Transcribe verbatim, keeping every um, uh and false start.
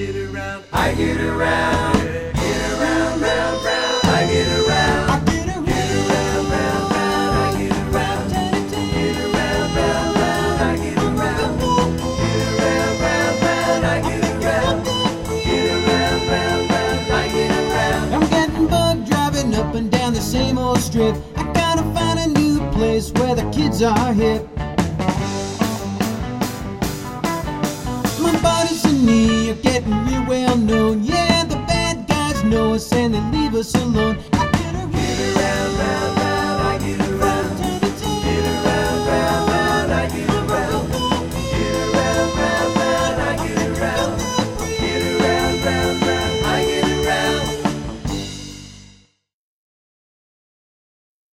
get around, I get around, get around, round, round, I get around, I get around, get around, round, round, I get around, get around, round, round, I get around, get around, round, round, I get around, get around, round, round, I get around. I'm getting bugged driving up and down the same old strip. I gotta find a new place where the kids are hip. My buddies and me are getting real well known. Yeah, the bad guys know us and they leave us alone. I get around, Get around, round, round.